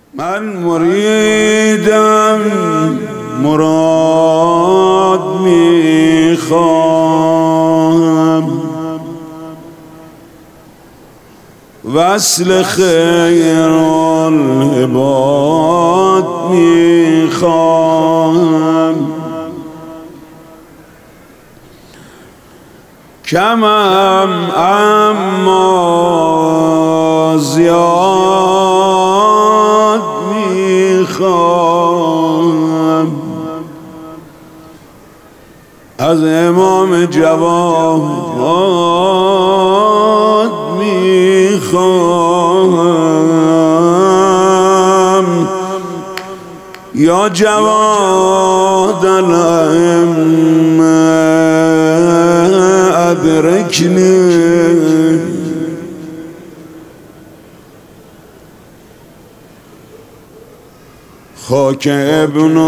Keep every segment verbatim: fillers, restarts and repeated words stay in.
من مریدم مراد میخواهم، وصل خیر العباد میخواهم. کمم اما زیاد میخواهم، از امام جواد میخواهم. یا جواد الائمه ادرکنی، خاک ابن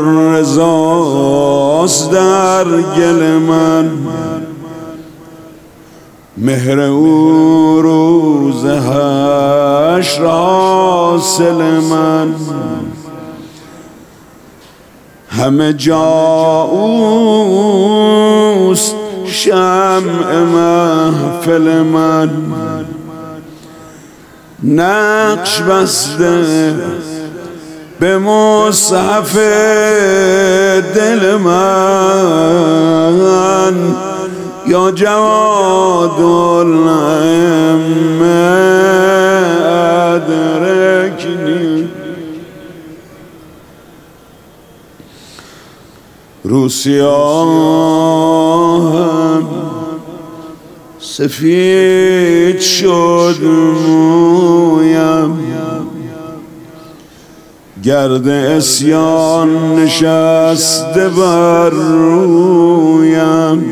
الرضاست در گل من، مهر او روز حشر حاصل من. همه جا اوست شمع محفل من، نقش بسته به مصحف دل من. یا جواد الائمه ادرکنی. رو سیاهم سفید شد مویم، گرد عصیان نشسته بر رویم.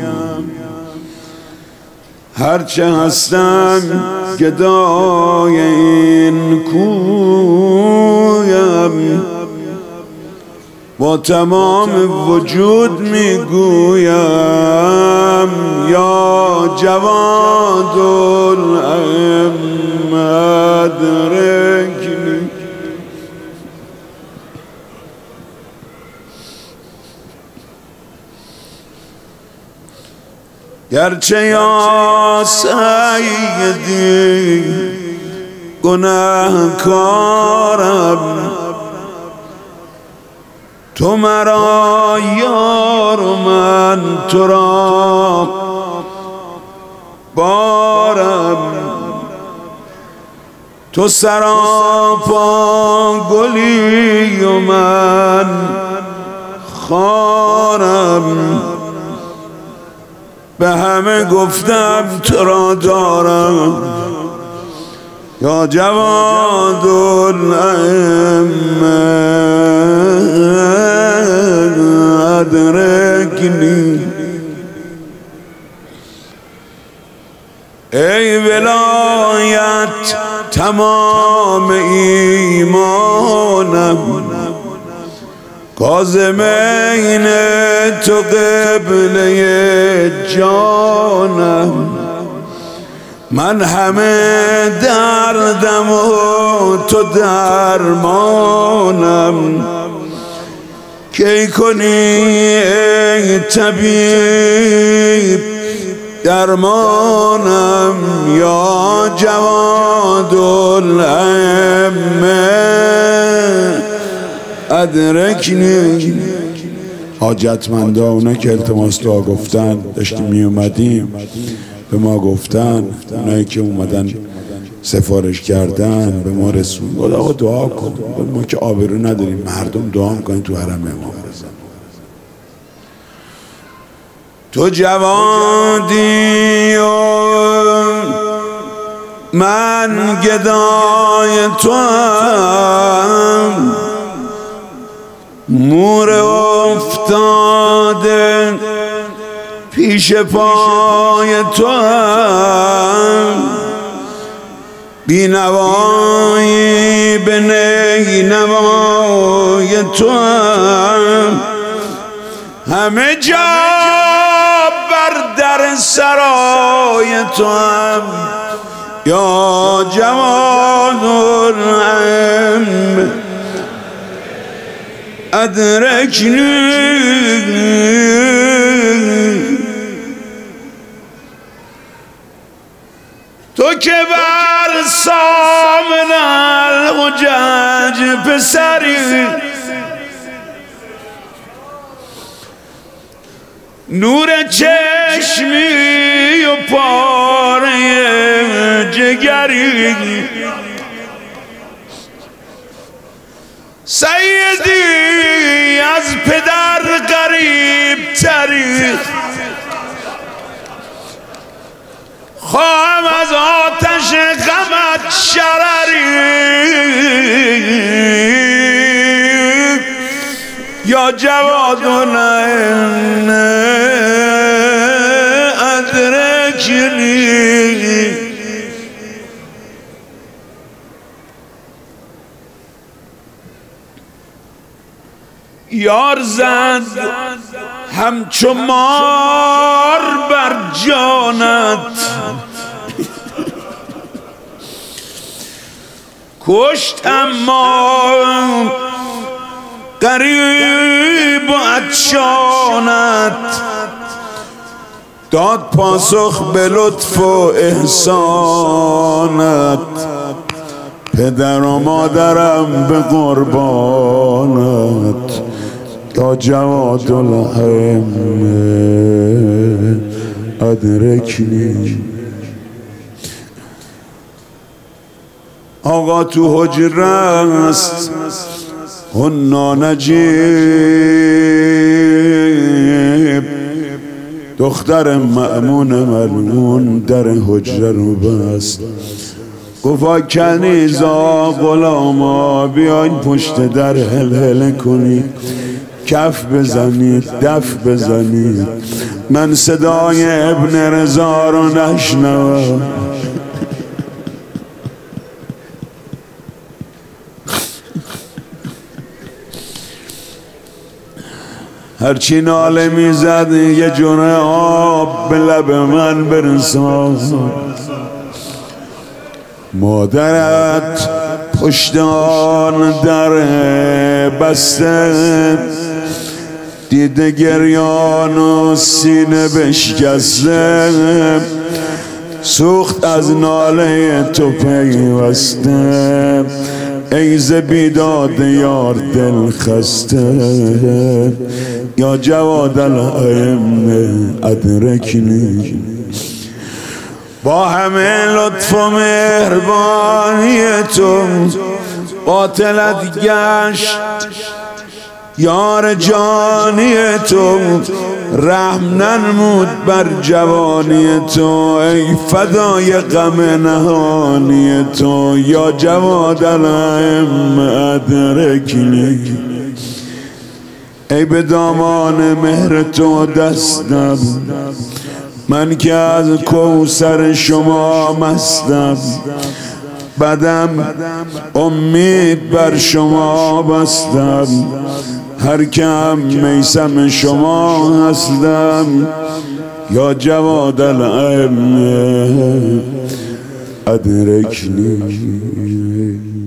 هرچه هستم گدای این کویم، با تمام وجود میگویم یا جواد الائمه ادرکنی. گرچه یا سیدی گناهکارم، تو مرا یار و من تو را بارم. تو سراپا گلی و من خارم، به همه گفتم تو را دارم. یا جواد الائمه ادرکنی. ای ولایت تمام ایمانم، کاظمین تو قبله جانم. من همه دردم و تو درمانم، کی کنی ای طبیب درمانم. یا جواد الائمه ادرکنی. حاجتمندا اونا که التماس دعا گفتن داشتیم می اومدیم به ما گفتن، اونایی که اومدن سفارش کردن به ما رسون. گفت آقا دعا کن، ما که آبرو نداریم، مردم دعا میکنن تو حرم امام رضا. تو جوادی و من گدای تو هم، مور افتاده پیش پای تو هم، بی نوایی به نی نوای تو هم. همه جا بر در سرای تو هم، یا جواد العم ادرکنی تو که بر سامن الحجج پسری نور چشمی و پاره جگری سیدی از پدر غریب تری خواهم از آتش غمت شرری یا جواد العم ادرکنی یار زد همچو مار بر جانت کشت اما قریب و عطشانت داد پاسخ به لطف و احسانت پدر و مادرم به قربانت یا جواد العم ادرکنی آقا تو حجره است هنا نجیب دختر مأمون ملعون در حجره رو بست گفت کنیزا غلاما بیاین پشت در هل هل کنید کف بزنید دف بزنید من صدای ابن رضا رو نشنوم هرچی ناله میزد یه جونه آب به لب من برسان مادرت پشت آن در بسته دیده گریان و سینه بشکسته سوخت از ناله تو پیوسته ای ز بیداد یار دل خسته یا جواد العم ادرکنی با همه لطف و مهربانی تو قاتلت گشت یار جانی تو رحم ننمود بر جوانی تو ای فدای غم نهانی تو یا جواد العم ادرکنی ای به دامان مهر تو دستم من که از کوثر شما مستم بدم امید بر شما بستم هر کم میسم شما هستم یا جواد العم ادرکنی